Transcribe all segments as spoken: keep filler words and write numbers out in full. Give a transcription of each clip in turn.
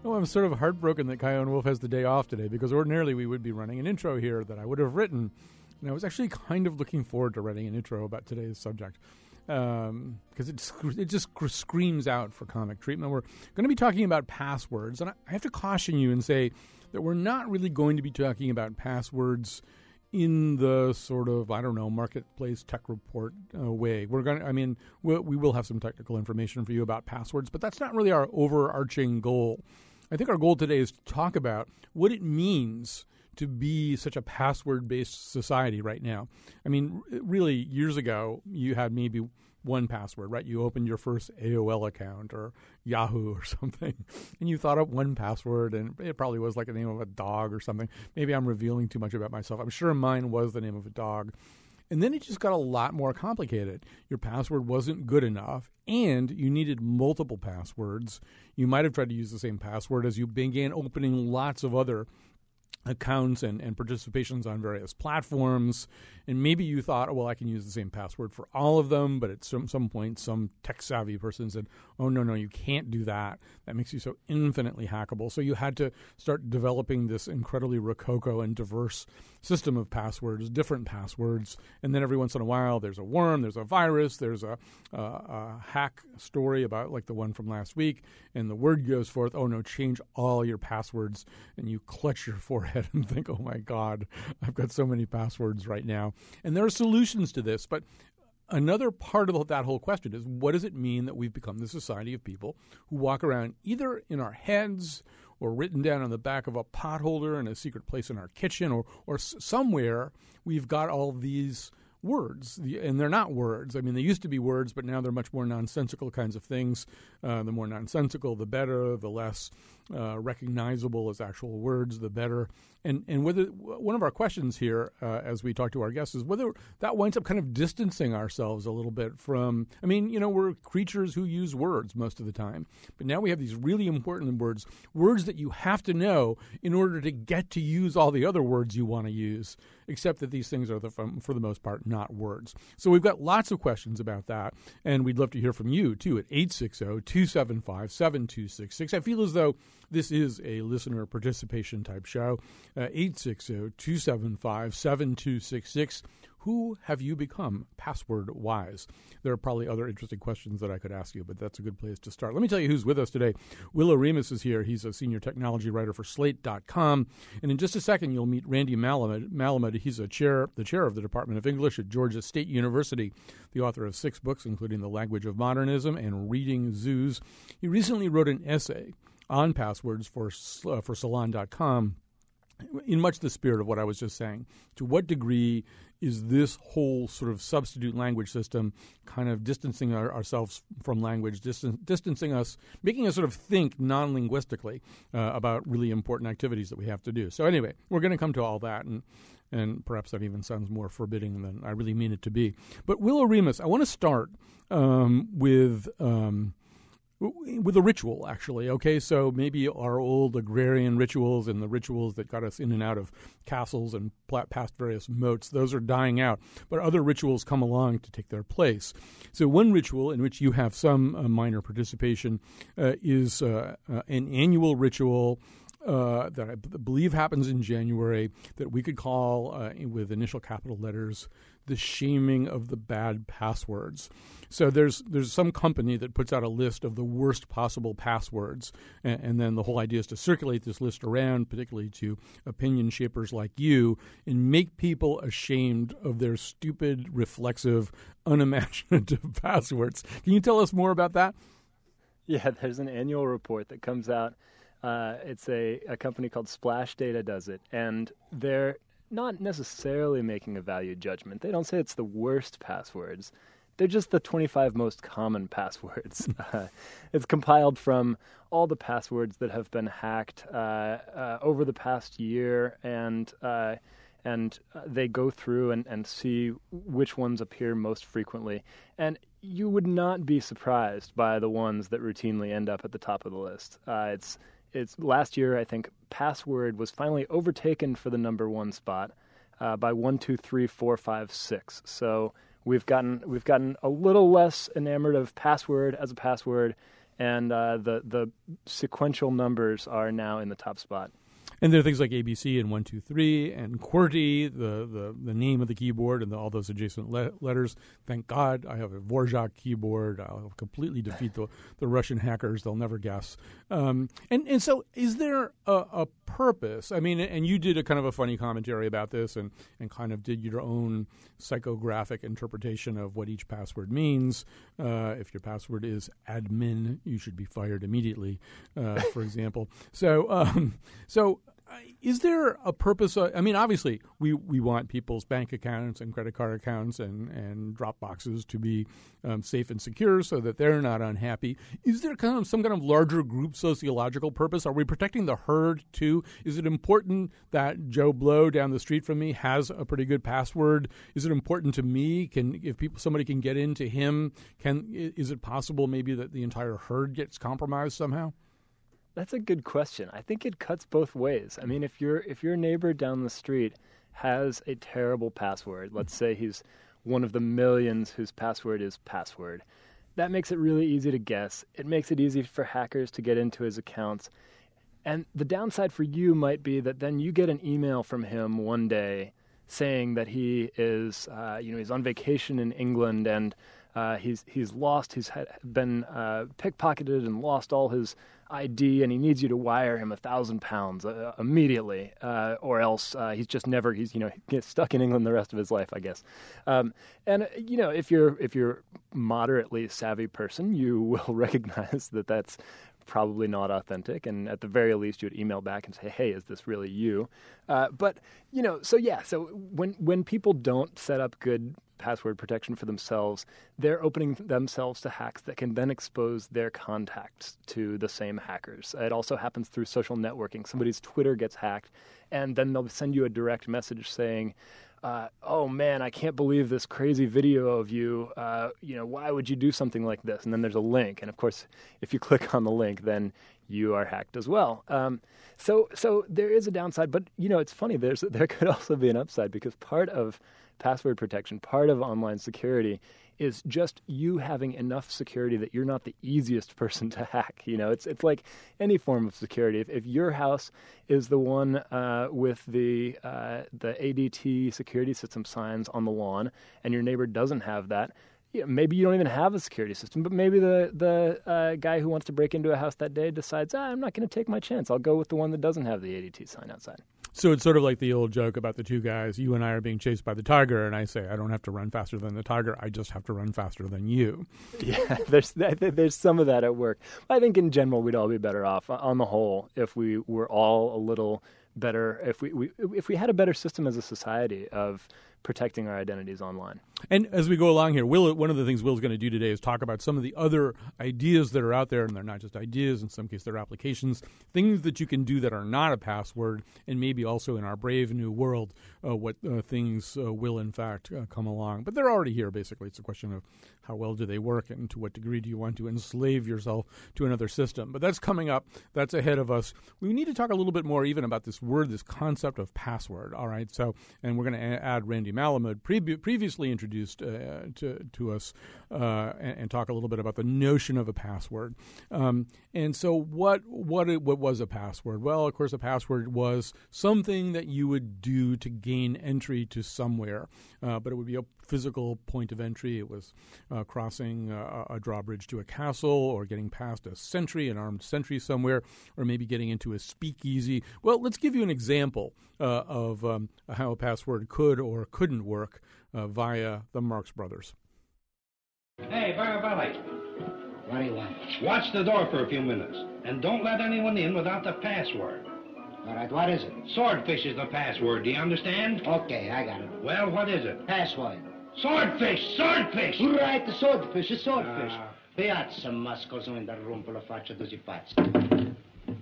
Oh, I'm sort of heartbroken that Chion Wolf has the day off today, because ordinarily we would be running an intro here that I would have written. And I was actually kind of looking forward to writing an intro about today's subject, because um, it, it just screams out for comic treatment. We're going to be talking about passwords, and I have to caution you and say that we're not really going to be talking about passwords in the sort of, I don't know, marketplace tech report uh, way. We're going to, I mean, we'll, we will have some technical information for you about passwords, but that's not really our overarching goal. I think our goal today is to talk about what it means to be such a password-based society right now. I mean, really, years ago, you had maybe one password, right? You opened your first A O L account or Yahoo or something, and you thought up one password, and it probably was like the name of a dog or something. Maybe I'm revealing too much about myself. I'm sure mine was the name of a dog. And then it just got a lot more complicated. Your password wasn't good enough, and you needed multiple passwords. You might have tried to use the same password as you began opening lots of other accounts and, and participations on various platforms. And maybe you thought, oh, well, I can use the same password for all of them. But at some, some point, some tech-savvy person said, oh, no, no, you can't do that. That makes you so infinitely hackable. So you had to start developing this incredibly rococo and diverse system of passwords, different passwords. And then every once in a while, there's a worm, there's a virus, there's a, a, a hack story about like the one from last week. And the word goes forth, oh, no, change all your passwords. And you clutch your forehead and think, oh, my God, I've got so many passwords right now. And there are solutions to this, but another part of that whole question is, what does it mean that we've become the society of people who walk around either in our heads or written down on the back of a pot holder in a secret place in our kitchen, or, or somewhere we've got all these words, and they're not words. I mean, they used to be words, but now they're much more nonsensical kinds of things. Uh, the more nonsensical, the better. The less uh, recognizable as actual words, the better. And and whether one of our questions here, uh, as we talk to our guests, is whether that winds up kind of distancing ourselves a little bit from. I mean, you know, we're creatures who use words most of the time, but now we have these really important words, words that you have to know in order to get to use all the other words you want to use. Except that these things are, the, for the most part, not words. So we've got lots of questions about that, and we'd love to hear from you, too, at eight six zero, two seven five, seven two six six. I feel as though this is a listener participation type show. Uh, eight six zero, two seven five, seven two six six. Who have you become password-wise? There are probably other interesting questions that I could ask you, but that's a good place to start. Let me tell you who's with us today. Will Oremus is here. He's a senior technology writer for Slate dot com. And in just a second, you'll meet Randy Malamud. Malamud, he's a chair, the chair of the Department of English at Georgia State University, the author of six books, including The Language of Modernism and Reading Zoos. He recently wrote an essay on passwords for, uh, for Salon dot com. In much the spirit of what I was just saying. To what degree is this whole sort of substitute language system kind of distancing our, ourselves from language, distan- distancing us, making us sort of think non-linguistically uh, about really important activities that we have to do? So anyway, we're going to come to all that, and and perhaps that even sounds more forbidding than I really mean it to be. But Will Oremus, I want to start um, with... Um, With a ritual, actually, okay? So maybe our old agrarian rituals and the rituals that got us in and out of castles and past various moats, those are dying out. But other rituals come along to take their place. So one ritual in which you have some uh, minor participation uh, is uh, uh, an annual ritual uh, that I b- believe happens in January that we could call, uh, with initial capital letters, the shaming of the bad passwords. So there's there's some company that puts out a list of the worst possible passwords, and, and then the whole idea is to circulate this list around, particularly to opinion shapers like you, and make people ashamed of their stupid, reflexive, unimaginative passwords. Can you tell us more about that? Yeah, there's an annual report that comes out. Uh, it's a, a company called Splash Data does it, and they're not necessarily making a value judgment. They don't say it's the worst passwords. They're just the twenty-five most common passwords. uh, it's compiled from all the passwords that have been hacked uh, uh, over the past year, and uh, and uh, they go through and, and see which ones appear most frequently. And you would not be surprised by the ones that routinely end up at the top of the list. Uh, it's It's last year, I think, password was finally overtaken for the number one spot uh, by one, two, three, four, five, six. So we've gotten we've gotten a little less enamored of password as a password, and uh, the the sequential numbers are now in the top spot. And there are things like A B C and one two three and QWERTY, the, the, the name of the keyboard and the, all those adjacent le- letters. Thank God I have a Dvorak keyboard. I'll completely defeat the, the Russian hackers. They'll never guess. Um, and, and so is there a, a purpose? I mean, and you did a kind of a funny commentary about this and, and kind of did your own psychographic interpretation of what each password means. Uh, if your password is admin, you should be fired immediately, uh, for example. So, um, so is there a purpose? Uh, I mean, obviously, we, we want people's bank accounts and credit card accounts and, and drop boxes to be um, safe and secure so that they're not unhappy. Is there kind of some kind of larger group sociological purpose? Are we protecting the herd, too? Is it important that Joe Blow down the street from me has a pretty good password? Is it important to me? Can if people somebody can get into him? Can is it possible maybe that the entire herd gets compromised somehow? That's a good question. I think it cuts both ways. I mean, if your if your neighbor down the street has a terrible password, let's say he's one of the millions whose password is password, that makes it really easy to guess. It makes it easy for hackers to get into his accounts. And the downside for you might be that then you get an email from him one day saying that he is, uh, you know, he's on vacation in England and uh, he's he's lost, he's had, been uh, pickpocketed and lost all his I D, and he needs you to wire him a thousand pounds uh, immediately, uh, or else uh, he's just never he's you know he gets stuck in England the rest of his life, I guess. Um, and uh, you know if you're if you're moderately savvy person, you will recognize that that's probably not authentic, and at the very least you would email back and say, hey, is this really you? Uh, but you know so yeah so when when people don't set up good password protection for themselves, they're opening themselves to hacks that can then expose their contacts to the same hackers. It also happens through social networking. Somebody's Twitter gets hacked, and then they'll send you a direct message saying, uh, oh man, I can't believe this crazy video of you. Uh, you know, why would you do something like this? And then there's a link. And of course, if you click on the link, then you are hacked as well. Um, so so there is a downside, but you know, it's funny, there's there could also be an upside, because part of password protection, part of online security is just you having enough security that you're not the easiest person to hack. You know, it's it's like any form of security. If, if your house is the one uh, with the uh, the A D T security system signs on the lawn, and your neighbor doesn't have that, yeah, maybe you don't even have a security system, but maybe the the uh, guy who wants to break into a house that day decides, ah, I'm not going to take my chance. I'll go with the one that doesn't have the A D T sign outside. So it's sort of like the old joke about the two guys. You and I are being chased by the tiger, and I say, I don't have to run faster than the tiger. I just have to run faster than you. Yeah, there's there's some of that at work. I think in general we'd all be better off, on the whole, if we were all a little better, if we, we if we had a better system as a society of protecting our identities online. And as we go along here, Will, one of the things Will's going to do today is talk about some of the other ideas that are out there, and they're not just ideas, in some cases they're applications, things that you can do that are not a password, and maybe also in our brave new world, uh, what uh, things uh, will in fact uh, come along. But they're already here, basically. It's a question of how well do they work, and to what degree do you want to enslave yourself to another system. But that's coming up. That's ahead of us. We need to talk a little bit more even about this word, this concept of password, all right? So, and we're going to add Randy Malamud, pre- previously introduced uh, to to us, uh, and, and talk a little bit about the notion of a password. Um, and so, what what it, what was a password? Well, of course, a password was something that you would do to gain entry to somewhere, uh, but it would be a physical point of entry. It was uh, crossing a, a drawbridge to a castle, or getting past a sentry, an armed sentry somewhere, or maybe getting into a speakeasy. Well, let's give you an example uh, of um, how a password could or couldn't work uh, via the Marx Brothers. Hey, Baraballi. What do you want? Watch the door for a few minutes, and don't let anyone in without the password. All right, what is it? Swordfish is the password, do you understand? Okay, I got it. Well, what is it? Password. Swordfish! Swordfish! Right, the swordfish, the swordfish. Ah. Piazza Mascoso in the room for la faccia dozzi pazzi.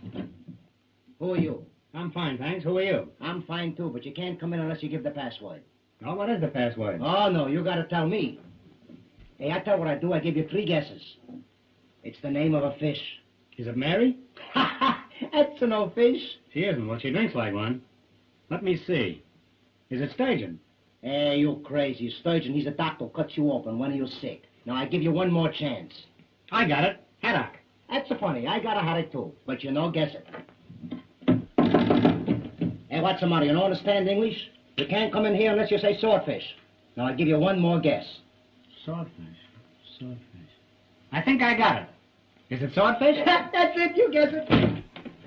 Who are you? I'm fine, thanks. Who are you? I'm fine, too, but you can't come in unless you give the password. Oh, what is the password? Oh, no, you gotta tell me. Hey, I tell what I do, I give you three guesses. It's the name of a fish. Is it Mary? Ha ha! That's no fish. She isn't. Well, she drinks like one. Let me see. Is it sturgeon? Hey, you crazy. Sturgeon, he's a doctor who cuts you open when you're sick. Now, I give you one more chance. I got it. Haddock. That's so funny. I got a headache, too. But you know, guess it. Hey, what's the matter? You don't understand English? You can't come in here unless you say swordfish. Now, I'll give you one more guess. Swordfish. Swordfish. I think I got it. Is it swordfish? That's it. You guess it.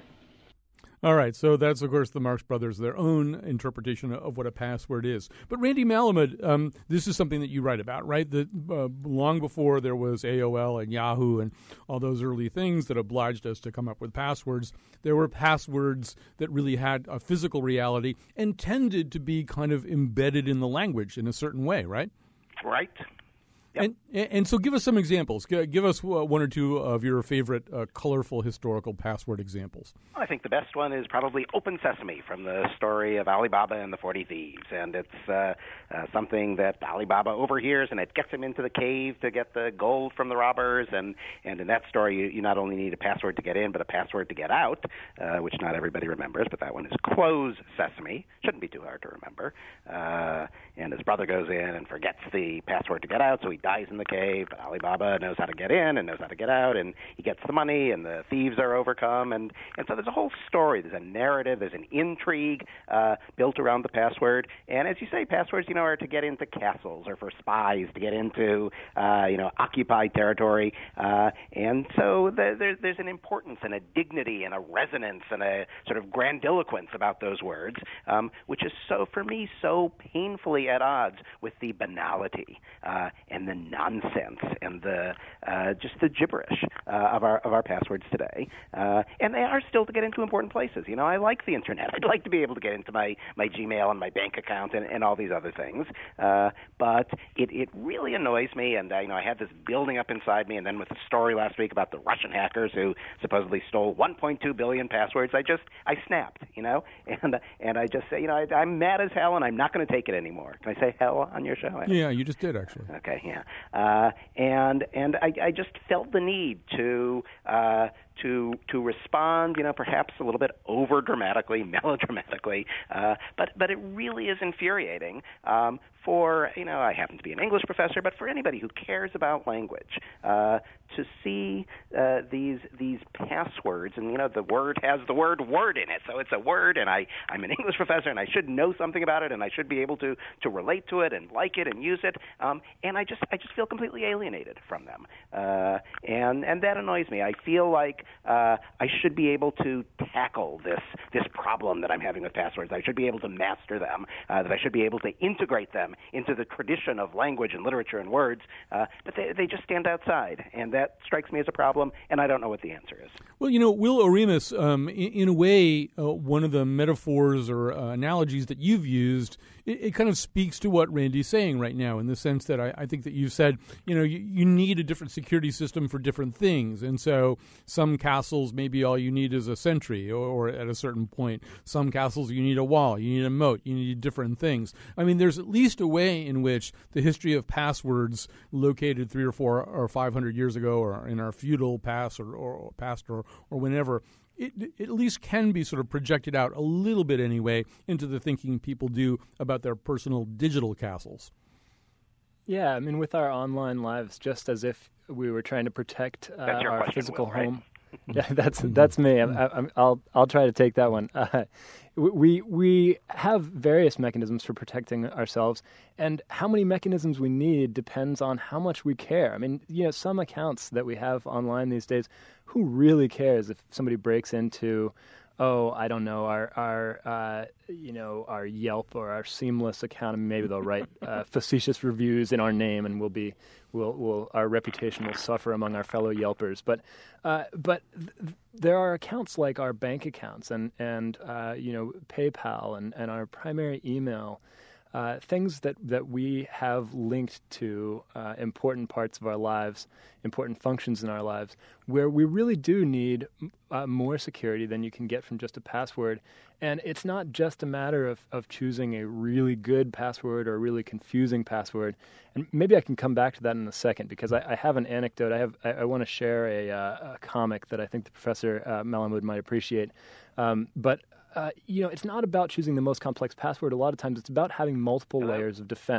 All right, so that's, of course, the Marx Brothers, their own interpretation of what a password is. But Randy Malamud, um, this is something that you write about, right? That uh, long before there was A O L and Yahoo and all those early things that obliged us to come up with passwords, there were passwords that really had a physical reality and tended to be kind of embedded in the language in a certain way, right? Right. Yep. And and so give us some examples. Give us one or two of your favorite uh, colorful historical password examples. I think the best one is probably Open Sesame from the story of Alibaba and the forty Thieves. And it's uh, uh, something that Alibaba overhears, and it gets him into the cave to get the gold from the robbers. And, and in that story, you, you not only need a password to get in, but a password to get out, uh, which not everybody remembers, but that one is Close Sesame. Shouldn't be too hard to remember. Uh, and his brother goes in and forgets the password to get out, so he dies in the cave, but Alibaba knows how to get in and knows how to get out, and he gets the money, and the thieves are overcome, and, and so there's a whole story. There's a narrative, there's an intrigue uh, built around the password, and as you say, passwords, you know, are to get into castles or for spies to get into, uh, you know, occupied territory, uh, and so the, there, there's an importance and a dignity and a resonance and a sort of grandiloquence about those words, um, which is so, for me, so painfully at odds with the banality uh, and the nonsense and the uh, just the gibberish uh, of our of our passwords today, uh, and they are still to get into important places. You know, I like the internet. I'd like to be able to get into my, my Gmail and my bank account and, and all these other things, uh, but it, it really annoys me. And uh, you know, I had this building up inside me, and then with the story last week about the Russian hackers who supposedly stole one point two billion passwords, I just I snapped. You know, and and I just say, you know, I, I'm mad as hell, and I'm not going to take it anymore. Can I say hell on your show? Yeah, you just did actually. Okay, yeah. Uh, and and I, I just felt the need to uh, to to respond, you know, perhaps a little bit over dramatically, melodramatically, uh, but but it really is infuriating um, for, you know, I happen to be an English professor, but for anybody who cares about language, uh, to see uh, these these passwords, and you know, the word has the word word in it, so it's a word, and I I'm an English professor, and I should know something about it, and I should be able to to relate to it and like it and use it, um, and I just I just feel completely alienated from them, uh, and and that annoys me. I feel like uh, I should be able to tackle this this problem that I'm having with passwords. I should be able to master them. Uh, that I should be able to integrate them into the tradition of language and literature and words. Uh, but they they just stand outside, and that strikes me as a problem. And I don't know what the answer is. Well, you know, Will Oremus, um, in, in a way, uh, one of the metaphors or uh, analogies that you've used, it, it kind of speaks to what Randy's saying right now, in the sense that I, I think that you've said, you know, you, you need a different security system for different things. And so some castles, maybe all you need is a sentry, or, or at a certain point. Some castles, you need a wall, you need a moat, you need different things. I mean, there's at least a way in which the history of passwords located three or four or five hundred years ago, or in our feudal past or, or past or, or whenever, It, it at least can be sort of projected out a little bit anyway into the thinking people do about their personal digital castles. Yeah, I mean, with our online lives, just as if we were trying to protect uh, our question, physical Will, right? home. Yeah, that's that's me. I'm, I'm, I'll I'll try to take that one. Uh, we we have various mechanisms for protecting ourselves, and how many mechanisms we need depends on how much we care. I mean, you know, some accounts that we have online these days, who really cares if somebody breaks into, oh, I don't know, our our uh, you know, our Yelp or our Seamless account, and maybe they'll write uh, facetious reviews in our name, and we'll be we'll will our reputation will suffer among our fellow Yelpers. But uh, but th- there are accounts like our bank accounts and and uh, you know, PayPal and, and our primary email. Uh, things that, that we have linked to uh, important parts of our lives, important functions in our lives, where we really do need uh, more security than you can get from just a password. And it's not just a matter of, of choosing a really good password or a really confusing password. And maybe I can come back to that in a second, because I, I have an anecdote. I have I, I want to share a, uh, a comic that I think the Professor uh, Malamud might appreciate. Um, but Uh, you know, it's not about choosing the most complex password. A lot of times it's about having multiple Hello? layers of defense.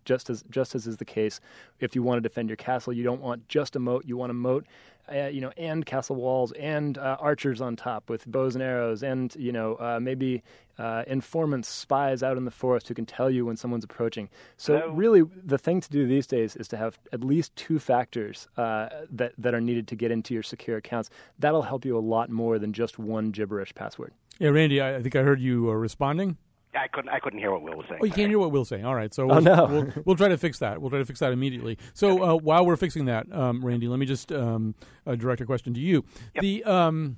just as just as is the case if you want to defend your castle. You don't want just a moat. You want a moat, uh, you know, and castle walls and uh, archers on top with bows and arrows, and you know, uh, maybe uh, informants, spies out in the forest who can tell you when someone's approaching. So Hello? really, the thing to do these days is to have at least two factors uh, that that are needed to get into your secure accounts. That'll help you a lot more than just one gibberish password. Yeah, Randy, I, I think I heard you uh, responding. I couldn't. I couldn't hear what Will was saying. Oh, you can't hear what Will's saying. All right, so Oh, we'll, no. we'll, we'll try to fix that. We'll try to fix that immediately. So uh, while we're fixing that, um, Randy, let me just um, uh, direct a question to you. Yep. The um,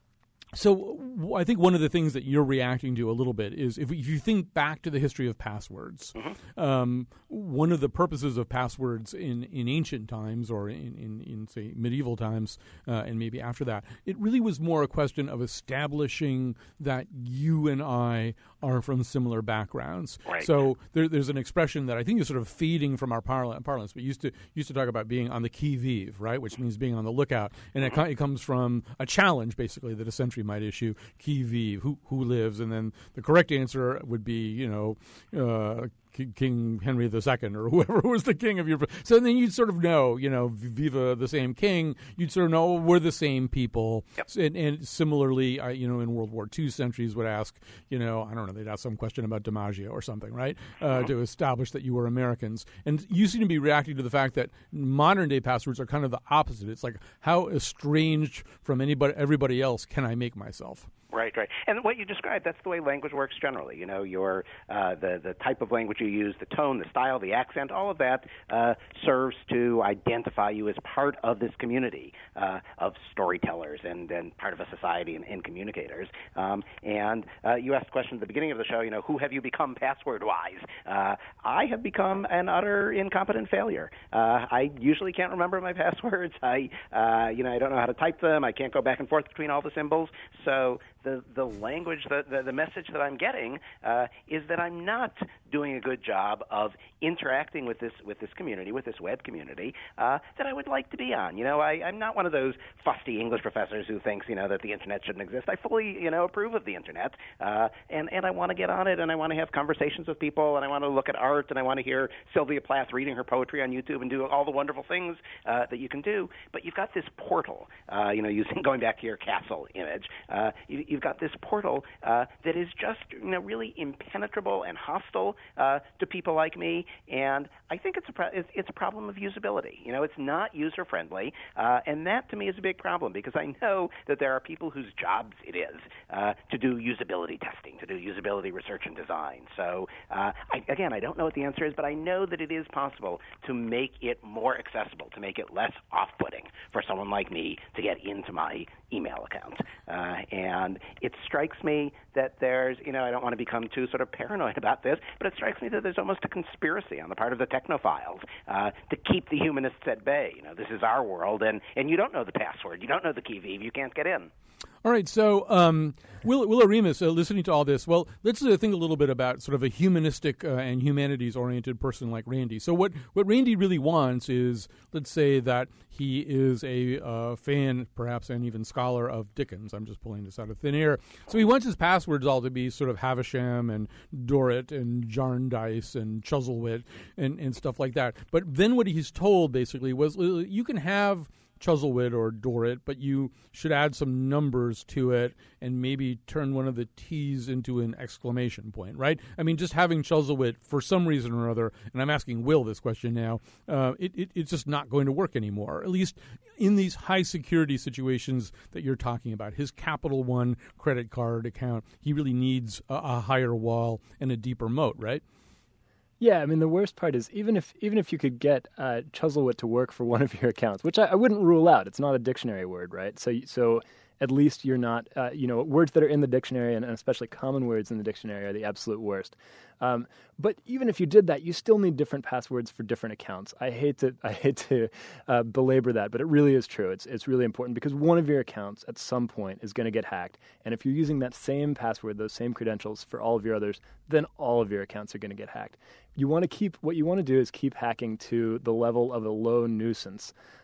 so w- I think one of the things that you're reacting to a little bit is if, if you think back to the history of passwords, Mm-hmm. um, one of the purposes of passwords in, in ancient times or in, in, in say, medieval times uh, and maybe after that, it really was more a question of establishing that you and I are from similar backgrounds. Right. So there, there's an expression that I think is sort of fading from our parla- parlance, but used to used to talk about being on the qui vive, right, which means being on the lookout, and it, co- it comes from a challenge, basically, that a sentry might issue, qui vive, who who lives, and then the correct answer would be, you know, uh, King Henry the Second or whoever was the king of your. So then you'd sort of know, you know, viva the same king. You'd sort of know we're the same people. Yep. And, and similarly, uh, you know, in World War Two, sentries would ask, you know, I don't know, they'd ask some question about DiMaggio or something, right, uh, to establish that you were Americans. And you seem to be reacting to the fact that modern day passwords are kind of the opposite. It's like, how estranged from anybody, everybody else can I make myself? Right, right. And what you described, that's the way language works generally. You know, your uh, the, the type of language you use, the tone, the style, the accent, all of that uh, serves to identify you as part of this community uh, of storytellers and, and part of a society and, and communicators. Um, and uh, you asked the question at the beginning of the show, you know, who have you become password-wise? Uh, I have become an utter incompetent failure. Uh, I usually can't remember my passwords. I, uh, you know, I don't know how to type them. I can't go back and forth between all the symbols. So the the language, the, the, the message that I'm getting uh, is that I'm not doing a good job of interacting with this with this community, with this web community uh, that I would like to be on. You know, I, I'm not one of those fusty English professors who thinks, you know, that the internet shouldn't exist. I fully, you know, approve of the internet, uh, and, and I want to get on it, and I want to have conversations with people, and I want to look at art, and I want to hear Sylvia Plath reading her poetry on YouTube and do all the wonderful things uh, that you can do. But you've got this portal, uh, you know, using going back to your castle image, uh, you, you've got this portal uh, that is just, you know, really impenetrable and hostile uh, to people like me, and I think it's a pro- it's, it's a problem of usability. You know, it's not user friendly, uh, and that to me is a big problem because I know that there are people whose jobs it is uh, to do usability testing, to do usability research and design. So uh, I, again, I don't know what the answer is, but I know that it is possible to make it more accessible, to make it less off-putting for someone like me to get into my email account. Uh, and it strikes me that there's, you know, I don't want to become too sort of paranoid about this, but it strikes me that there's almost a conspiracy on the part of the technophiles uh, to keep the humanists at bay. You know, this is our world, and, and you don't know the password. You don't know the key vive. You can't get in. All right, so um, Will, Will Oremus, uh, listening to all this, well, let's uh, think a little bit about sort of a humanistic uh, and humanities-oriented person like Randy. So what, what Randy really wants is, let's say that he is a uh, fan, perhaps, and even scholar of Dickens. I'm just pulling this out of thin air. So he wants his passwords all to be sort of Havisham and Dorrit and Jarndyce and Chuzzlewit and, and stuff like that. But then what he's told, basically, was uh, you can have Chuzzlewit or Dorrit, but you should add some numbers to it and maybe turn one of the T's into an exclamation point, right? I mean, just having Chuzzlewit for some reason or other, and I'm asking Will this question now, uh, it, it, it's just not going to work anymore, at least in these high-security situations that you're talking about. His Capital One credit card account, he really needs a, a higher wall and a deeper moat, right? Yeah, I mean, the worst part is even if even if you could get uh, Chuzzlewit to work for one of your accounts, which I, I wouldn't rule out. It's not a dictionary word, right? So so at least you're not, uh, you know, words that are in the dictionary and, and especially common words in the dictionary are the absolute worst. Um, but even if you did that, you still need different passwords for different accounts. I hate to I hate to uh, belabor that, but it really is true. It's it's really important because one of your accounts at some point is going to get hacked, and if you're using that same password, those same credentials for all of your others, then all of your accounts are going to get hacked. You want to keep what you want to do is keep hacking to the level of a low nuisance.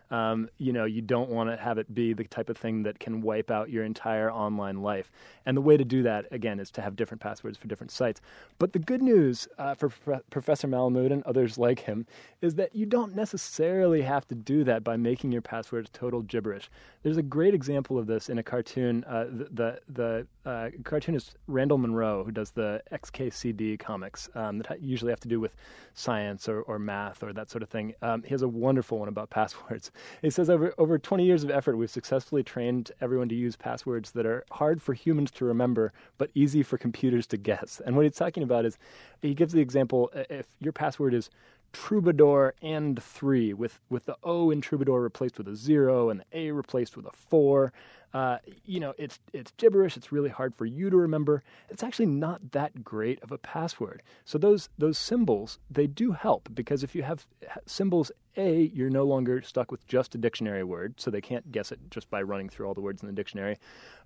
Um, you know, you don't want to have it be the type of thing that can wipe out your entire online life. And the way to do that, again, is to have different passwords for different sites. But the good news uh, for Pro- Professor Malamud and others like him is that you don't necessarily have to do that by making your passwords total gibberish. There's a great example of this in a cartoon. Uh, the the, the uh, cartoonist Randall Munroe, who does the X K C D comics um, that usually have to do with science or, or math or that sort of thing. Um, he has a wonderful one about passwords. He says, over over twenty years of effort, we've successfully trained everyone to use passwords that are hard for humans to remember, but easy for computers to guess. And what he's talking about is, he gives the example, if your password is Troubadour and three, with, with the O in Troubadour replaced with a zero and the A replaced with a four, uh, you know, it's it's gibberish. It's really hard for you to remember. It's actually not that great of a password. So those those symbols, they do help, because if you have symbols A, you're no longer stuck with just a dictionary word, so they can't guess it just by running through all the words in the dictionary.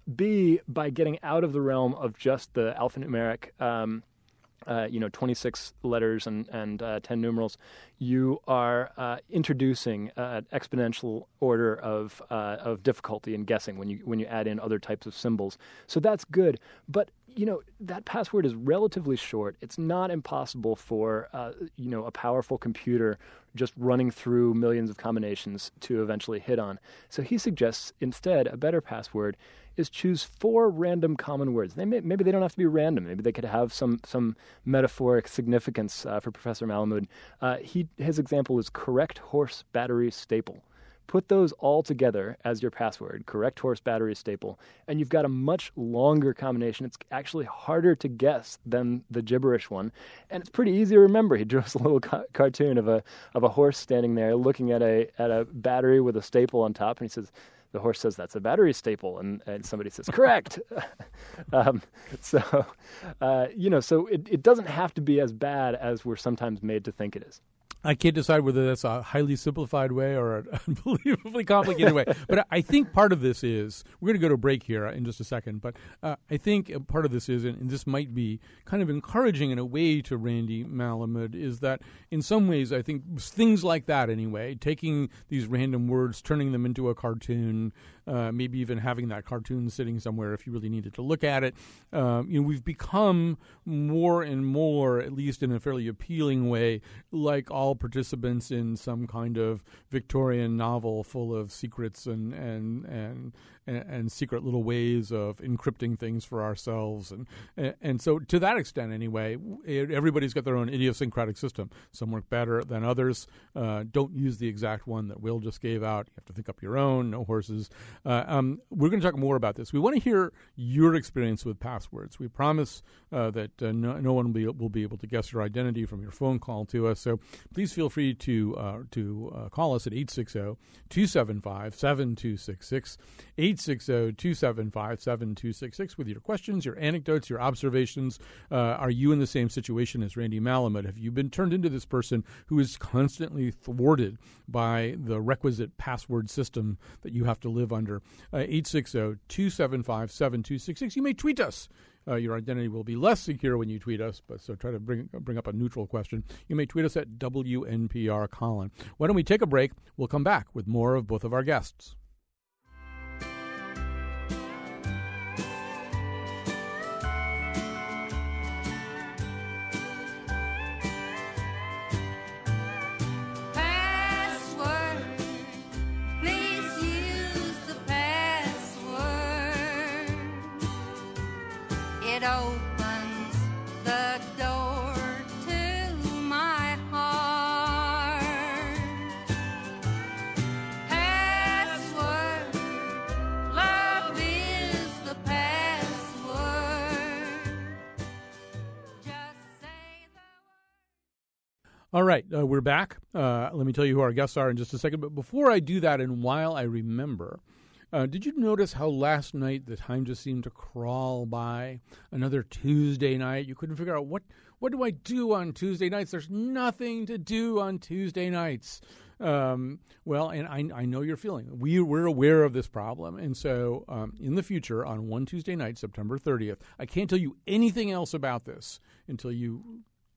B, by getting out of the realm of just the alphanumeric um Uh, you know, twenty-six letters and, and uh, ten numerals, you are uh, introducing an exponential order of uh, of difficulty in guessing when you when you add in other types of symbols. So that's good. But, you know, that password is relatively short. It's not impossible for, uh, you know, a powerful computer just running through millions of combinations to eventually hit on. So he suggests instead a better password is choose four random common words. They may, maybe they don't have to be random. Maybe they could have some some metaphoric significance uh, for Professor Malamud. Uh, he his example is correct horse battery staple. Put those all together as your password, correct horse battery staple, and you've got a much longer combination. It's actually harder to guess than the gibberish one, and it's pretty easy to remember. He drew us a little ca- cartoon of a of a horse standing there looking at a at a battery with a staple on top, and he says, the horse says, that's a battery staple. And, and somebody says, correct. um, so, uh, you know, so it, it doesn't have to be as bad as we're sometimes made to think it is. I can't decide whether that's a highly simplified way or an unbelievably complicated way. But I think part of this is, we're going to go to a break here in just a second, but uh, I think part of this is, and this might be kind of encouraging in a way to Randy Malamud, is that in some ways I think things like that anyway, taking these random words, turning them into a cartoon, uh, maybe even having that cartoon sitting somewhere if you really needed to look at it, um, you know, we've become more and more, at least in a fairly appealing way, like all participants in some kind of Victorian novel full of secrets and and and and, and secret little ways of encrypting things for ourselves, and, and and so to that extent anyway, everybody's got their own idiosyncratic system. Some work better than others. Uh, don't use the exact one that Will just gave out. You have to think up your own. No horses. Uh, um, we're going to talk more about this. We want to hear your experience with passwords. We promise uh, that uh, no, no one will be, will be able to guess your identity from your phone call to us. So please feel free to uh, to uh, call us at eight six zero, two seven five, seven two six six, eight six zero, two seven five, seven two six six with your questions, your anecdotes, your observations. Uh, are you in the same situation as Randy Malamud? Have you been turned into this person who is constantly thwarted by the requisite password system that you have to live under? Uh, eight six zero, two seven five, seven two six six. You may tweet us. Uh, your identity will be less secure when you tweet us, but so try to bring bring up a neutral question. You may tweet us at W N P R Colin. Why don't we take a break? We'll come back with more of both of our guests. It opens the door to my heart. Password, love is the password. Just say the word. All right, uh, we're back. Uh, let me tell you who our guests are in just a second. But before I do that, and while I remember, Uh, did you notice how last night the time just seemed to crawl by? Another Tuesday night. You couldn't figure out, what what do I do on Tuesday nights? There's nothing to do on Tuesday nights. Um, well, and I, I know you're feeling it. We, we're aware of this problem. And so um, in the future, on one Tuesday night, September thirtieth, I can't tell you anything else about this until you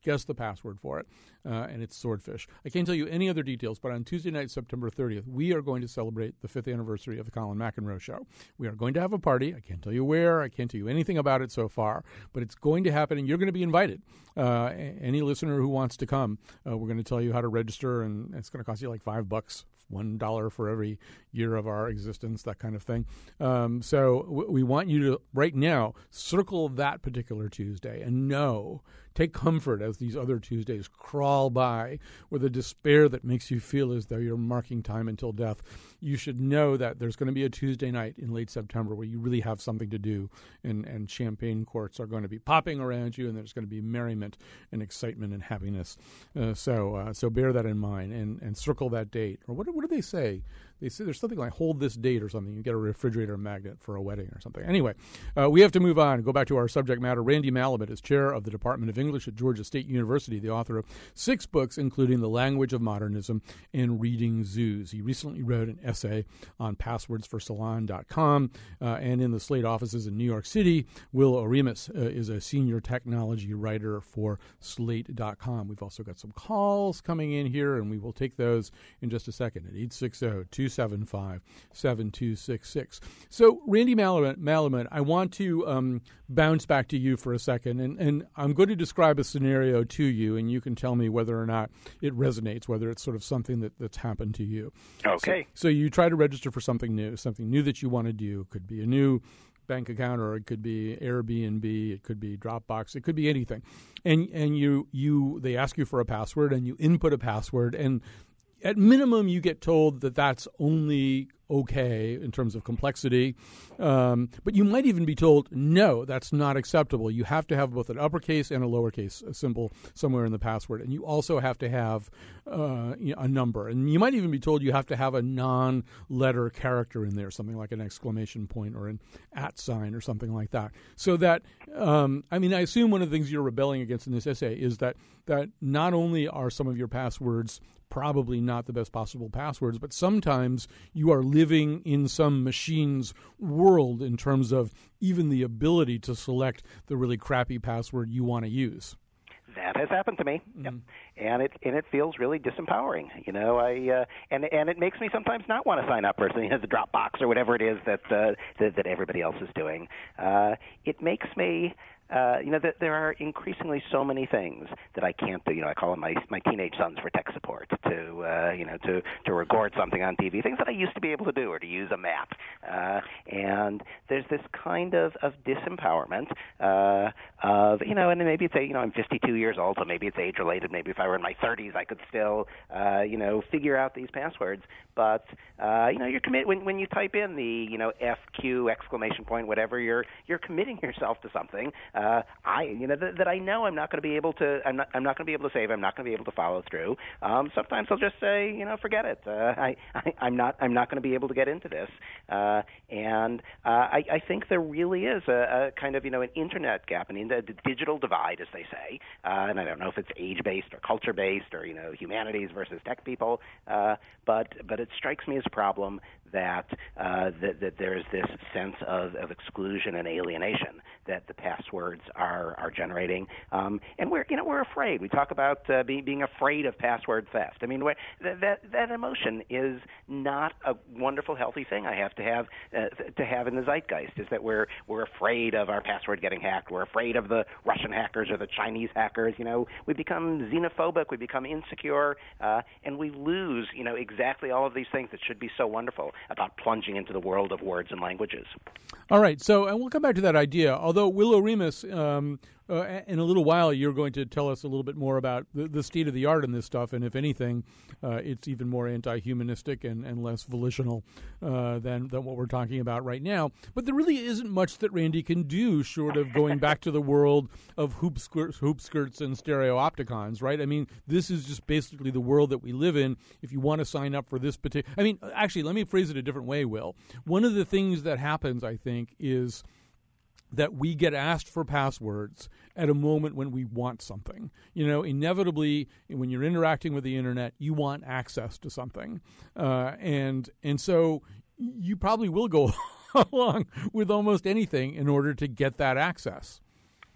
guess the password for it, uh, and it's Swordfish. I can't tell you any other details, but on Tuesday night, September thirtieth, we are going to celebrate the fifth anniversary of the Colin McEnroe Show. We are going to have a party. I can't tell you where. I can't tell you anything about it so far, but it's going to happen, and you're going to be invited. Uh, any listener who wants to come, uh, we're going to tell you how to register, and it's going to cost you like five bucks. One dollar for every year of our existence, that kind of thing. Um, so w- we want you to, right now, circle that particular Tuesday and know, take comfort as these other Tuesdays crawl by with a despair that makes you feel as though you're marking time until death. You should know that there's going to be a Tuesday night in late September where you really have something to do, and, and champagne corks are going to be popping around you, and there's going to be merriment and excitement and happiness. Uh, so uh, so bear that in mind and, and circle that date. Or what, what do they say? They say there's something like hold this date or something. You get a refrigerator magnet for a wedding or something. Anyway, uh, we have to move on. Go back to our subject matter. Randy Malamud is chair of the Department of English at Georgia State University, the author of six books, including The Language of Modernism and Reading Zoos. He recently wrote an essay on passwords for salon dot com, uh, and in the Slate offices in New York City, Will Oremus uh, is a senior technology writer for slate dot com. We've also got some calls coming in here, and we will take those in just a second at eight six zero, two seven five, seven two six six. So, Randy Malamud, Malamud I want to um, bounce back to you for a second, and, and I'm going to describe a scenario to you, and you can tell me whether or not it resonates, whether it's sort of something that, that's happened to you. Okay. So, so you try to register for something new, something new that you want to do. It could be a new bank account, or it could be Airbnb, it could be Dropbox, it could be anything. And and you you they ask you for a password, and you input a password, and at minimum, you get told that that's only okay in terms of complexity. Um, but you might even be told, no, that's not acceptable. You have to have both an uppercase and a lowercase symbol somewhere in the password. And you also have to have uh, you know, a number. And you might even be told you have to have a non-letter character in there, something like an exclamation point or an at sign or something like that. So that, um, I mean, I assume one of the things you're rebelling against in this essay is that that not only are some of your passwords probably not the best possible passwords, but sometimes you are living in some machine's world in terms of even the ability to select the really crappy password you want to use. That has happened to me, Mm-hmm. yep. and it and it feels really disempowering. You know, I uh, and and it makes me sometimes not want to sign up for you know, the Dropbox or whatever it is that uh, that, that everybody else is doing. Uh, it makes me. Uh, you know, th- there are increasingly so many things that I can't do. You know, I call on my my teenage sons for tech support to, uh, you know, to, to record something on T V, things that I used to be able to do, or to use a map. Uh, and there's this kind of, of disempowerment uh, of, you know, and maybe it's, a, you know, I'm fifty-two years old, so maybe it's age-related. Maybe if I were in my thirties, I could still, uh, you know, figure out these passwords. But, uh, you know, you're commit when when you type in the, you know, F Q exclamation point, whatever, you're you're committing yourself to something. Uh, I, you know, th- that I know I'm not going to be able to. I'm not. I'm not going to be able to save. I'm not going to be able to follow through. Um, sometimes I'll just say, you know, forget it. Uh, I, I, I'm not. I'm not going to be able to get into this. Uh, and uh, I, I think there really is a, a kind of, you know, an internet gap, I mean, the, the digital divide, as they say. Uh, and I don't know if it's age-based or culture-based or, you know, humanities versus tech people. Uh, but but it strikes me as a problem that uh, that, that there is this sense of, of exclusion and alienation that the passwords are are generating, um, and we're you know we're afraid. We talk about uh, being being afraid of password theft. I mean, that that that emotion is not a wonderful, healthy thing. I have to have uh, to have in the zeitgeist is that we're we're afraid of our password getting hacked. We're afraid of the Russian hackers or the Chinese hackers. You know, we become xenophobic. We become insecure, uh, and we lose you know exactly all of these things that should be so wonderful about plunging into the world of words and languages. All right, so and we'll come back to that idea. Although Will Oremus, um, uh, in a little while, you're going to tell us a little bit more about the, the state of the art in this stuff, and if anything, uh, it's even more anti-humanistic and, and less volitional uh, than than what we're talking about right now. But there really isn't much that Randy can do short of going back to the world of hoop skirts, hoop skirts and stereopticons, right? I mean, this is just basically the world that we live in. If you want to sign up for this particular, I mean, actually, let me phrase it a different way, Will. One of the things that happens, I think, is that we get asked for passwords at a moment when we want something. You know, inevitably, when you're interacting with the internet, you want access to something. Uh, and and so you probably will go along with almost anything in order to get that access.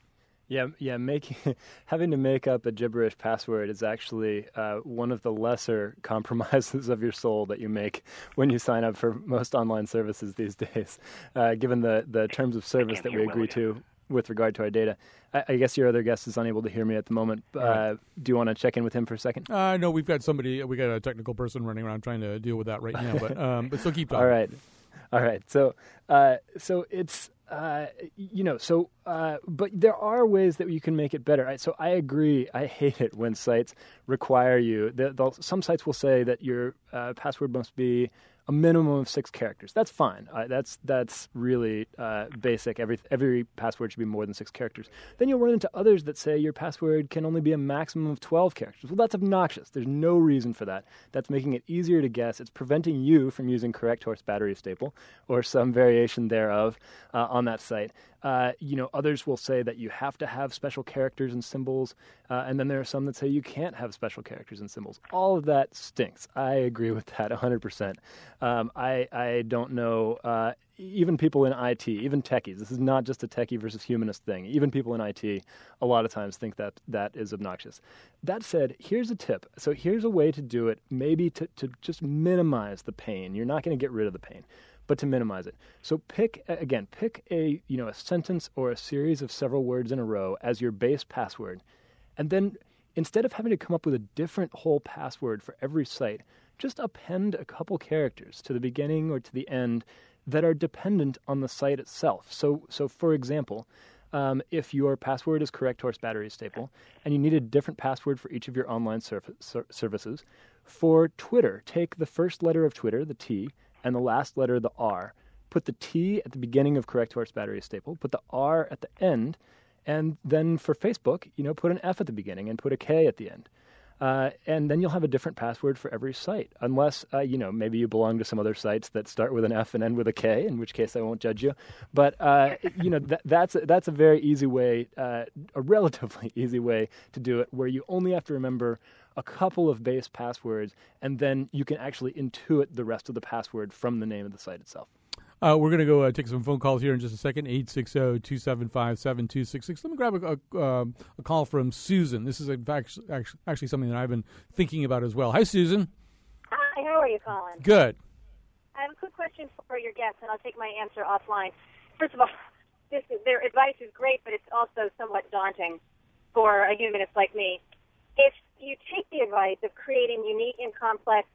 Yeah, yeah. Making having to make up a gibberish password is actually uh, one of the lesser compromises of your soul that you make when you sign up for most online services these days, uh, given the, the terms of service that we agree to with regard to our data. I, I guess your other guest is unable to hear me at the moment. Uh, right. Do you want to check in with him for a second? Uh, no, we've got somebody. We got a technical person running around trying to deal with that right now. But um, but still keep talking. All right, all right. So uh, so it's. Uh, you know, so, uh, but there are ways that you can make it better. Right? So I agree. I hate it when sites require you. They'll, some sites will say that your uh, password must be a minimum of six characters. That's fine. Uh, that's that's really uh, basic. Every every password should be more than six characters. Then you'll run into others that say your password can only be a maximum of twelve characters. Well, that's obnoxious. There's no reason for that. That's making it easier to guess. It's preventing you from using correct horse battery staple or some variation thereof uh, on that site. Uh, you know, others will say that you have to have special characters and symbols, uh, and then there are some that say you can't have special characters and symbols. All of that stinks. I agree with that one hundred percent. Um, I, I don't know, uh, even people in I T, even techies, this is not just a techie versus humanist thing. Even people in I T a lot of times think that that is obnoxious. That said, here's a tip. So here's a way to do it, maybe to, to just minimize the pain. You're not going to get rid of the pain, but to minimize it. So pick, again, pick a, you know, a sentence or a series of several words in a row as your base password. And then instead of having to come up with a different whole password for every site, just append a couple characters to the beginning or to the end that are dependent on the site itself. So, so for example, um, if your password is correct horse battery staple and you need a different password for each of your online surf- ser- services, for Twitter, take the first letter of Twitter, the T, and the last letter, the R. Put the T at the beginning of correct horse battery staple, put the R at the end, and then for Facebook, you know, put an F at the beginning and put a K at the end. Uh, and then you'll have a different password for every site, unless, uh, you know, maybe you belong to some other sites that start with an F and end with a K, in which case I won't judge you. But, uh, you know, th- that's, a, that's a very easy way, uh, a relatively easy way to do it, where you only have to remember a couple of base passwords, and then you can actually intuit the rest of the password from the name of the site itself. Uh, we're going to go uh, take some phone calls here in just a second, eight six zero, two seven five, seven two six six. Let me grab a, a, um, a call from Susan. This is in fact, actually, actually something that I've been thinking about as well. Hi, Susan. Hi, how are you, Colin? Good. I have a quick question for your guests, and I'll take my answer offline. First of all, this is, their advice is great, but it's also somewhat daunting for a humanist like me. If you take the advice of creating unique and complex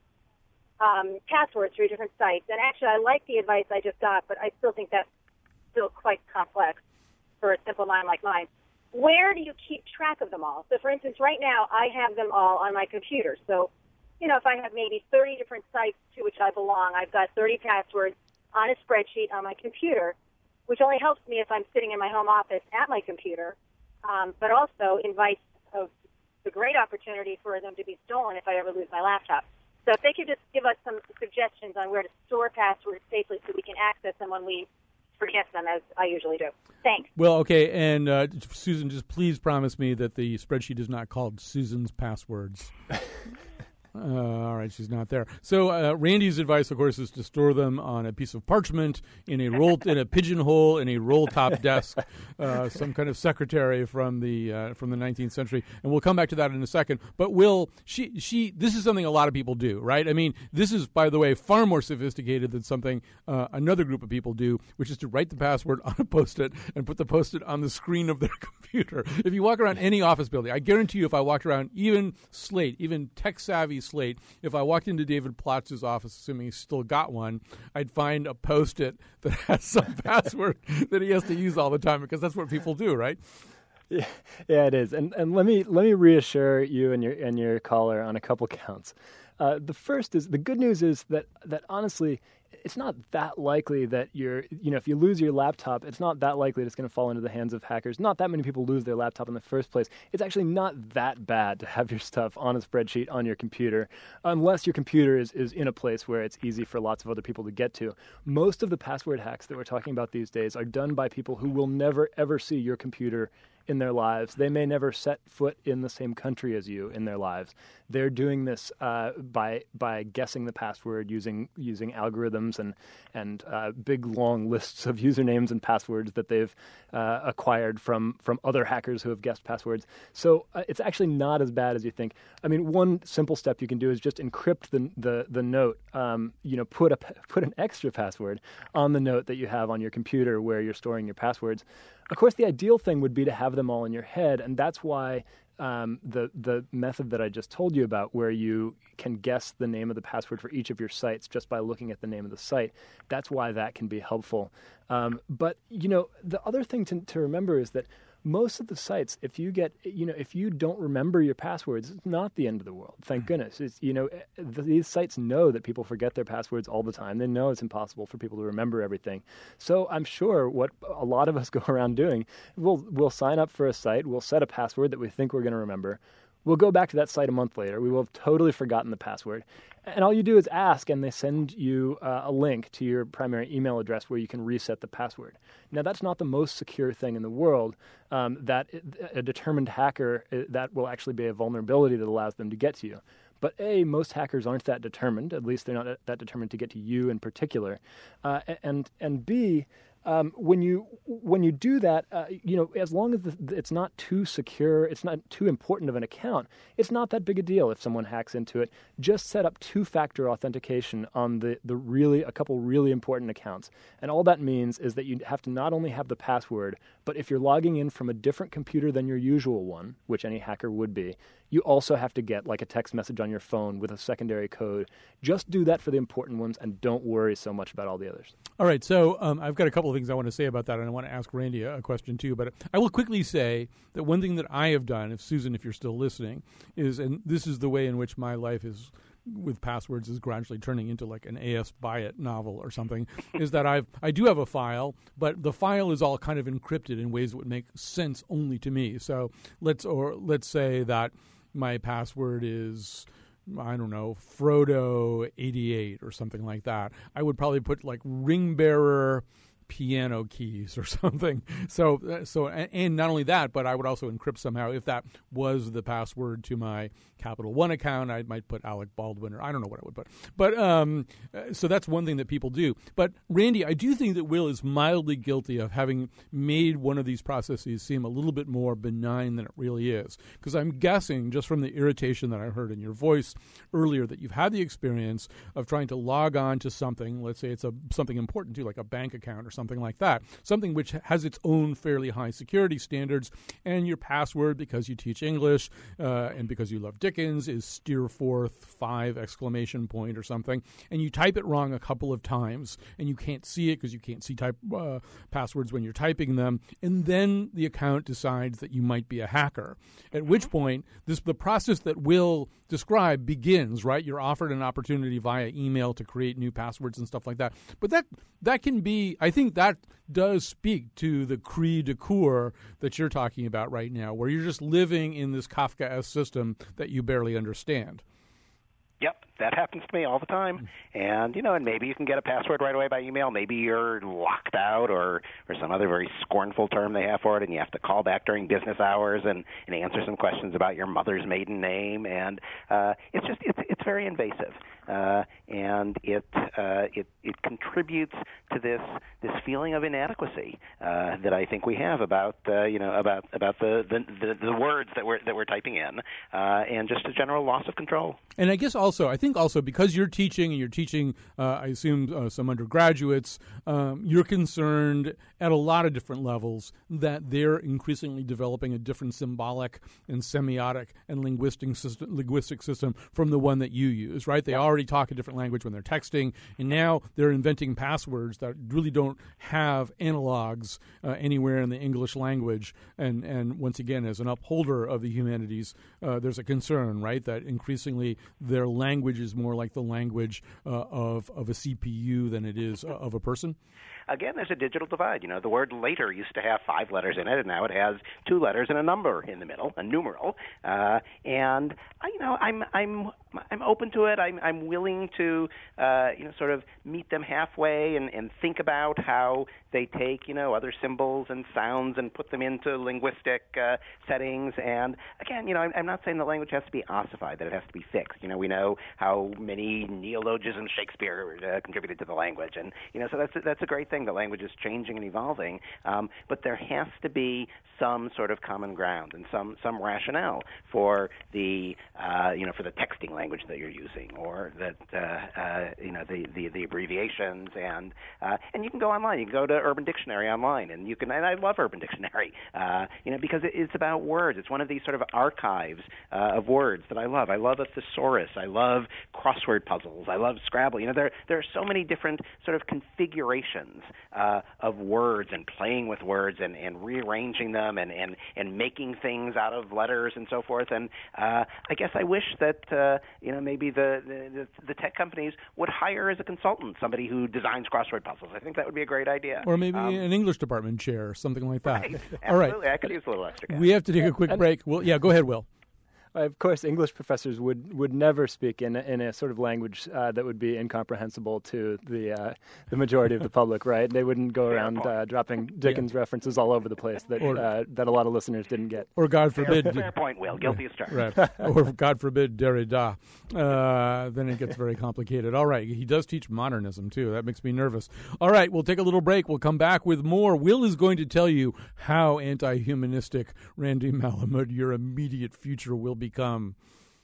um, passwords for different sites, and actually I like the advice I just got, but I still think that's still quite complex for a simple mind like mine. Where do you keep track of them all? So, for instance, right now I have them all on my computer. So, you know, if I have maybe thirty different sites to which I belong, I've got thirty passwords on a spreadsheet on my computer, which only helps me if I'm sitting in my home office at my computer, um, but also invites a, a great opportunity for them to be stolen if I ever lose my laptop. So if they could just give us some suggestions on where to store passwords safely so we can access them when we forget them, as I usually do. Thanks. Well, okay, and uh, Susan, just please promise me that the spreadsheet is not called Susan's Passwords. Uh, all right, she's not there. So uh, Randy's advice, of course, is to store them on a piece of parchment in a roll in a pigeonhole in a roll-top desk, uh, some kind of secretary from the uh, from the nineteenth century. And we'll come back to that in a second. But Will, she she this is something a lot of people do, right? I mean, this is, by the way, far more sophisticated than something uh, another group of people do, which is to write the password on a Post-it and put the Post-it on the screen of their computer. If you walk around any office building, I guarantee you, if I walked around even Slate, even tech-savvy Slate, if I walked into David Plotz's office, assuming he's still got one, I'd find a Post-it that has some password that he has to use all the time, because that's what people do, right? Yeah, yeah, it is. And and let me let me reassure you and your and your caller on a couple counts. Uh, the first is, the good news is that that honestly, it's not that likely that you're, you know, if you lose your laptop, it's not that likely that it's going to fall into the hands of hackers. Not that many people lose their laptop in the first place. It's actually not that bad to have your stuff on a spreadsheet on your computer, unless your computer is, is in a place where it's easy for lots of other people to get to. Most of the password hacks that we're talking about these days are done by people who will never, ever see your computer in their lives. They may never set foot in the same country as you in their lives. They're doing this uh, by by guessing the password using using algorithms and and uh, big long lists of usernames and passwords that they've uh, acquired from from other hackers who have guessed passwords. So uh, it's actually not as bad as you think. I mean, one simple step you can do is just encrypt the the, the note. Um, you know, put a put an extra password on the note that you have on your computer where you're storing your passwords. Of course, the ideal thing would be to have them all in your head, and that's why um, the the method that I just told you about, where you can guess the name of the password for each of your sites just by looking at the name of the site, that's why that can be helpful. Um, but you know, the other thing to, to remember is that most of the sites, if you get, you know, if you don't remember your passwords, it's not the end of the world. Thank goodness. It's, you know, these sites know that people forget their passwords all the time. They know it's impossible for people to remember everything. So I'm sure what a lot of us go around doing, we'll we'll sign up for a site, we'll set a password that we think we're going to remember. We'll go back to that site a month later. We will have totally forgotten the password. And all you do is ask, and they send you uh, a link to your primary email address where you can reset the password. Now, that's not the most secure thing in the world. Um, that a determined hacker, that will actually be a vulnerability that allows them to get to you. But A, most hackers aren't that determined. At least they're not that determined to get to you in particular. Uh, and and B, Um, when you when you do that, uh, you know, as long as the, it's not too secure, it's not too important of an account, it's not that big a deal if someone hacks into it. Just set up two-factor authentication on the, the really a couple really important accounts. And all that means is that you have to not only have the password, but if you're logging in from a different computer than your usual one, which any hacker would be, you also have to get like a text message on your phone with a secondary code. Just do that for the important ones and don't worry so much about all the others. All right, so um, I've got a couple of things I want to say about that, and I want to ask Randy a, a question too. But I will quickly say that one thing that I have done, if Susan, if you're still listening, is, and this is the way in which my life is with passwords is gradually turning into like an A S Byatt novel or something, is that I've I do have a file, but the file is all kind of encrypted in ways that would make sense only to me. So let's or let's say that my password is, I don't know, Frodo eighty-eight or something like that. I would probably put like ring bearer piano keys or something. So, so, and not only that, but I would also encrypt somehow. If that was the password to my Capital One account, I might put Alec Baldwin, or I don't know what I would put. But um, so that's one thing that people do. But Randy, I do think that Will is mildly guilty of having made one of these processes seem a little bit more benign than it really is. Because I'm guessing, just from the irritation that I heard in your voice earlier, that you've had the experience of trying to log on to something. Let's say it's a something important too, like a bank account or something. Something like that, something which has its own fairly high security standards, and your password, because you teach English uh, and because you love Dickens, is Steerforth five exclamation point or something, and you type it wrong a couple of times, and you can't see it because you can't see type uh, passwords when you're typing them, and then the account decides that you might be a hacker, at which point this the process that Will described begins, right? You're offered an opportunity via email to create new passwords and stuff like that, but that that can be, I think that does speak to the cri de coeur that you're talking about right now, where you're just living in this Kafkaesque system that you barely understand. Yep, that happens to me all the time. And, you know, and maybe you can get a password right away by email. Maybe you're locked out or, or some other very scornful term they have for it, and you have to call back during business hours and, and answer some questions about your mother's maiden name. And uh, it's just, it's, it's very invasive. Uh, and it, uh, it it contributes to this this feeling of inadequacy uh, that I think we have about uh, you know about about the, the, the, the words that we're that we're typing in, uh, and just a general loss of control. And I guess also, I think also because you're teaching and you're teaching, uh, I assume uh, some undergraduates, um, you're concerned at a lot of different levels that they're increasingly developing a different symbolic and semiotic and linguistic system, linguistic system from the one that you use, right? They already talk a different language when they're texting, and now they're inventing passwords that really don't have analogs uh, anywhere in the English language. And, and once again, as an upholder of the humanities, uh, there's a concern, right, that increasingly their language is more like the language uh, of, of a C P U than it is uh, of a person? Again, there's a digital divide. You know, the word later used to have five letters in it, and now it has two letters and a number in the middle, a numeral. Uh, and, I, you know, I'm I'm I'm open to it. I'm, I'm willing to, uh, you know, sort of meet them halfway and, and think about how they take, you know, other symbols and sounds and put them into linguistic uh, settings. And again, you know, I'm, I'm not saying the language has to be ossified, that it has to be fixed. You know, we know how many neologisms Shakespeare uh, contributed to the language, and you know, so that's a, that's a great thing. The language is changing and evolving, um, but there has to be some sort of common ground and some some rationale for the uh, you know for the texting language that you're using, or that uh, uh, you know the, the, the abbreviations, and uh, and you can go online. You can go to Urban Dictionary online, and you can. And I love Urban Dictionary, uh, you know, because it, it's about words. It's one of these sort of archives uh, of words that I love. I love a thesaurus. I love crossword puzzles. I love Scrabble. You know, there there are so many different sort of configurations uh, of words and playing with words and, and rearranging them and, and, and making things out of letters and so forth. And uh, I guess I wish that uh, you know maybe the, the the tech companies would hire as a consultant somebody who designs crossword puzzles. I think that would be a great idea. Or maybe um, an English department chair or something like that. Right. All right. Absolutely. I could use a little extra cash. We have to take a quick break. Well, yeah, go ahead, Will. Of course, English professors would, would never speak in in a sort of language uh, that would be incomprehensible to the uh, the majority of the public, right? They wouldn't go around uh, dropping Dickens yeah. references all over the place that or, uh, that a lot of listeners didn't get. Or God forbid, fair, fair point, Will. Guilty as charged. Right. Or God forbid, Derrida. Uh, then it gets very complicated. All right, he does teach modernism too. That makes me nervous. All right, we'll take a little break. We'll come back with more. Will is going to tell you how anti-humanistic Randy Malamud your immediate future will become.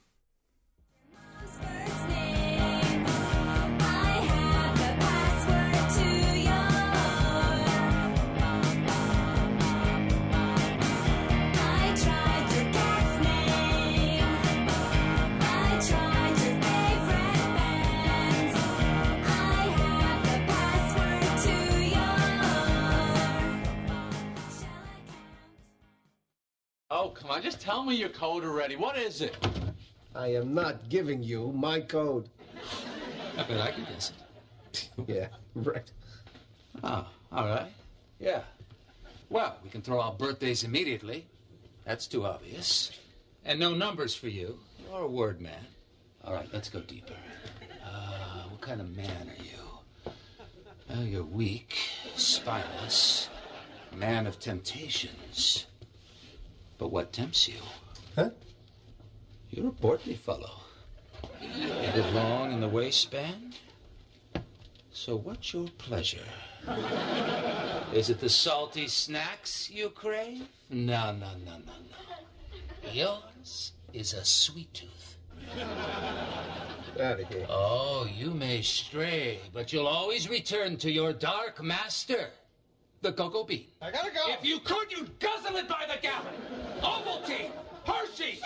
Oh, come on, just tell me your code already. What is it? I am not giving you my code. I bet I can guess it. Yeah, right. Oh, all right. Yeah. Well, we can throw out birthdays immediately. That's too obvious. And no numbers for you. You're a word man. All right, let's go deeper. Uh, what kind of man are you? Well, you're weak, spineless, man of temptations. But what tempts you? Huh? You're a portly fellow. A bit long in the waistband. So what's your pleasure? Is it the salty snacks you crave? No, no, no, no, no. Yours is a sweet tooth. Out of here. Oh, you may stray, but you'll always return to your dark master. The Go-Go Bean. I gotta go. If you could, you'd guzzle it by the gallon. Ovaltine, Hershey.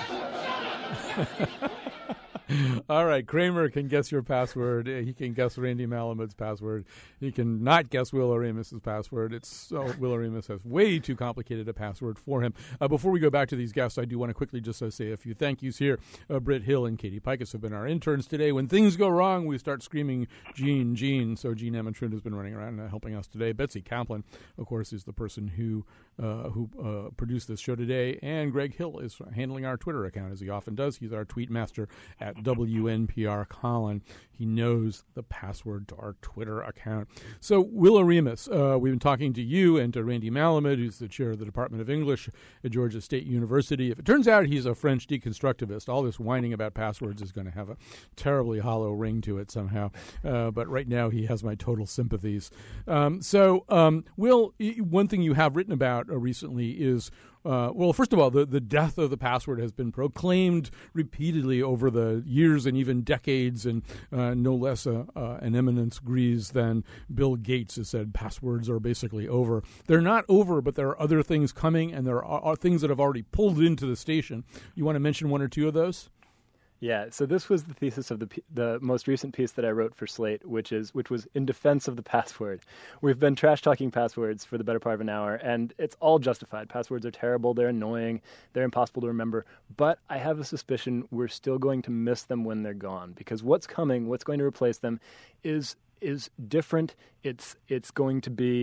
All right, Kramer can guess your password. He can guess Randy Malamud's password. He can not guess Will Oremus's password. It's so Will Oremus has way too complicated a password for him. Uh, before we go back to these guests, I do want to quickly just uh, say a few thank yous here. Uh, Britt Hill and Katie Pikus have been our interns today. When things go wrong, we start screaming, Gene, Gene. So Gene Ementrud has been running around uh, helping us today. Betsy Kaplan, of course, is the person who uh, who uh, produced this show today. And Greg Hill is handling our Twitter account, as he often does. He's our tweet master at W N P R Colin. He knows the password to our Twitter account. So, Will Oremus, uh, we've been talking to you and to Randy Malamud, who's the chair of the Department of English at Georgia State University. If it turns out he's a French deconstructivist, all this whining about passwords is going to have a terribly hollow ring to it somehow. Uh, but right now, he has my total sympathies. Um, so, um, Will, one thing you have written about uh, recently is Uh, well, first of all, the, the death of the password has been proclaimed repeatedly over the years and even decades, and uh, no less a, uh, an eminence grise than Bill Gates has said passwords are basically over. They're not over, but there are other things coming, and there are, are things that have already pulled into the station. You want to mention one or two of those? Yeah, so this was the thesis of the the most recent piece that I wrote for Slate, which is which was in defense of the password. We've been trash talking passwords for the better part of an hour, and it's all justified. Passwords are terrible, they're annoying, they're impossible to remember. But I have a suspicion we're still going to miss them when they're gone, because what's coming, what's going to replace them, is is different. It's it's going to be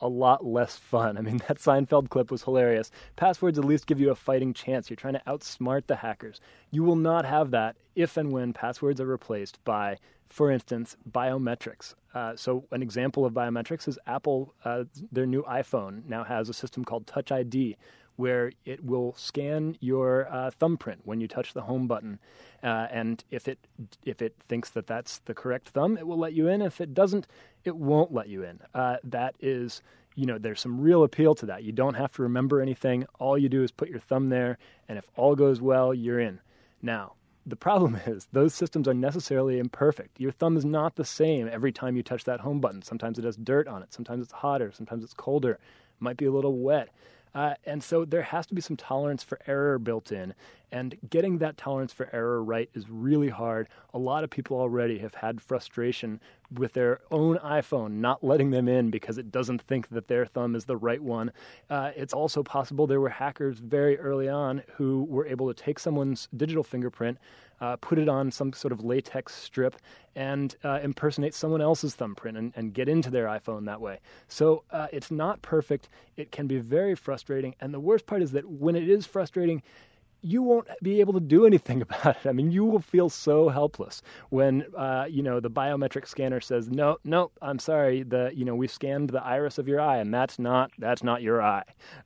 a lot less fun. I mean, that Seinfeld clip was hilarious. Passwords at least give you a fighting chance. You're trying to outsmart the hackers. You will not have that if and when passwords are replaced by, for instance, biometrics. Uh, so an example of biometrics is Apple, uh, their new iPhone now has a system called Touch I D, where it will scan your uh, thumbprint when you touch the home button. Uh, and if it if it thinks that that's the correct thumb, it will let you in. If it doesn't, it won't let you in. Uh, that is, you know, there's some real appeal to that. You don't have to remember anything. All you do is put your thumb there, and if all goes well, you're in. Now, the problem is those systems are necessarily imperfect. Your thumb is not the same every time you touch that home button. Sometimes it has dirt on it. Sometimes it's hotter. Sometimes it's colder. It might be a little wet. Uh, and so there has to be some tolerance for error built in. And getting that tolerance for error right is really hard. A lot of people already have had frustration with their own iPhone not letting them in because it doesn't think that their thumb is the right one. Uh, it's also possible there were hackers very early on who were able to take someone's digital fingerprint, uh, put it on some sort of latex strip, and uh, impersonate someone else's thumbprint and, and get into their iPhone that way. So uh, it's not perfect. It can be very frustrating. And the worst part is that when it is frustrating, you won't be able to do anything about it. I mean, you will feel so helpless when, uh, you know, the biometric scanner says, no, no, I'm sorry, the, you know, we've scanned the iris of your eye, and that's not, that's not your eye.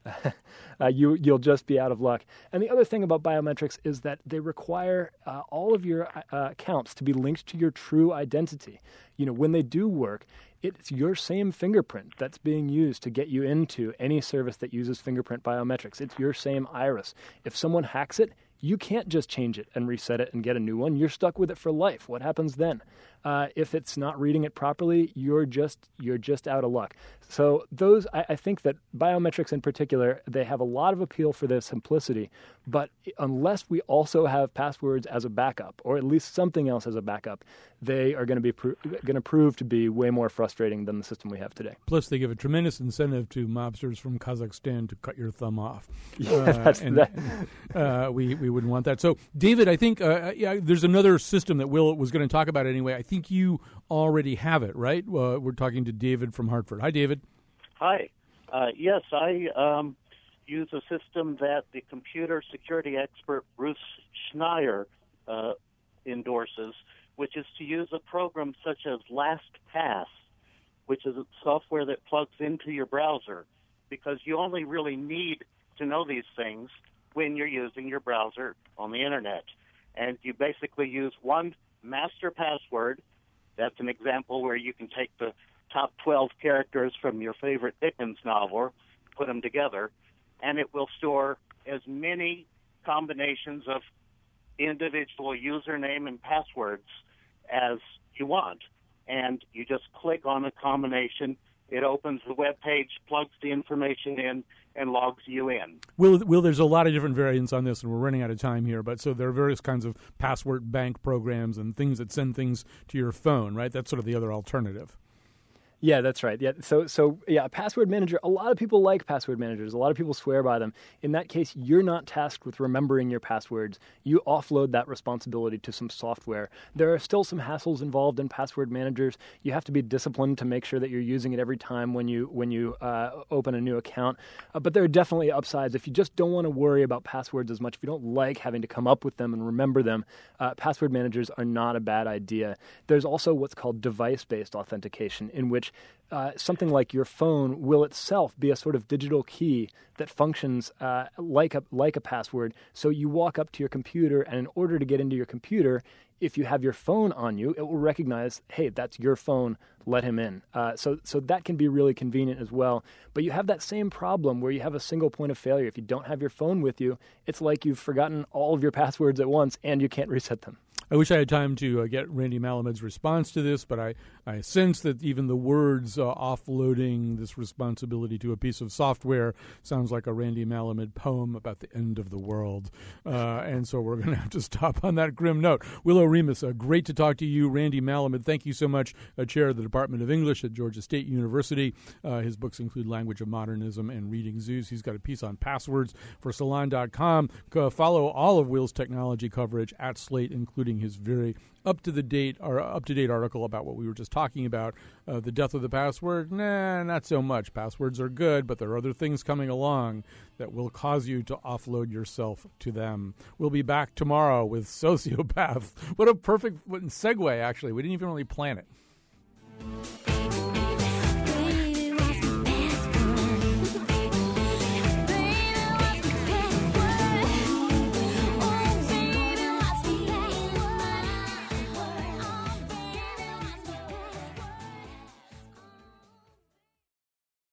uh, you, you'll just be out of luck. And the other thing about biometrics is that they require uh, all of your uh, accounts to be linked to your true identity. You know, when they do work, it's your same fingerprint that's being used to get you into any service that uses fingerprint biometrics. It's your same iris. If someone hacks it, you can't just change it and reset it and get a new one. You're stuck with it for life. What happens then? Uh, if it's not reading it properly, you're just you're just out of luck. So those, I, I think that biometrics in particular, they have a lot of appeal for their simplicity. But unless we also have passwords as a backup, or at least something else as a backup, they are going to be pro- going to prove to be way more frustrating than the system we have today. Plus, they give a tremendous incentive to mobsters from Kazakhstan to cut your thumb off. Yeah, uh, that's and, that. uh, we we wouldn't want that. So, David, I think uh, yeah, there's another system that Will was going to talk about anyway. I think you already have it, right? Uh, we're talking to David from Hartford. Hi, David. Hi. Uh, yes, I um, use a system that the computer security expert Bruce Schneier uh, endorses, which is to use a program such as LastPass, which is a software that plugs into your browser, because you only really need to know these things when you're using your browser on the Internet. And you basically use one master password. That's an example where you can take the top twelve characters from your favorite Dickens novel, put them together, and it will store as many combinations of individual username and passwords as you want. And you just click on a combination, it opens the web page, plugs the information in, and logs you in. Will, Will, there's a lot of different variants on this, and we're running out of time here, but so there are various kinds of password bank programs and things that send things to your phone, right? That's sort of the other alternative. Yeah, that's right. Yeah, so so yeah, password manager. A lot of people like password managers. A lot of people swear by them. In that case, you're not tasked with remembering your passwords. You offload that responsibility to some software. There are still some hassles involved in password managers. You have to be disciplined to make sure that you're using it every time when you when you uh, open a new account. Uh, but there are definitely upsides. If you just don't want to worry about passwords as much, if you don't like having to come up with them and remember them, uh, password managers are not a bad idea. There's also what's called device-based authentication, in which Uh, something like your phone will itself be a sort of digital key that functions uh, like a like a password. So you walk up to your computer, and in order to get into your computer, if you have your phone on you, it will recognize, hey, that's your phone, let him in. Uh, so so that can be really convenient as well. But you have that same problem where you have a single point of failure. If you don't have your phone with you, it's like you've forgotten all of your passwords at once, and you can't reset them. I wish I had time to uh, get Randy Malamud's response to this, but I, I sense that even the words uh, offloading this responsibility to a piece of software sounds like a Randy Malamud poem about the end of the world. Uh, and so we're going to have to stop on that grim note. Willow Remus, uh, great to talk to you. Randy Malamud, thank you so much, uh, Chair of the Department of English at Georgia State University. Uh, his books include Language of Modernism and Reading Zeus. He's got a piece on passwords for Salon dot com. Uh, follow all of Will's technology coverage at Slate, including reading his very up to the date or up to date article about what we were just talking about, uh, the death of the password. Nah, not so much. Passwords are good, but there are other things coming along that will cause you to offload yourself to them. We'll be back tomorrow with Sociopath. What a perfect segue, actually. We didn't even really plan it.